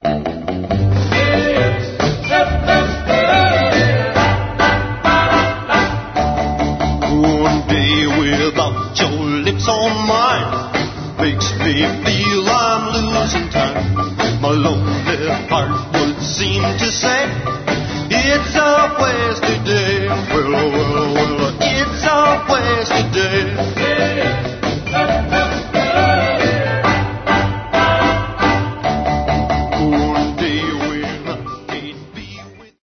One day without your lips on mine makes me feel I'm losing time. My lonely heart would seem to say it's a wasted day. Well, it's a wasted day.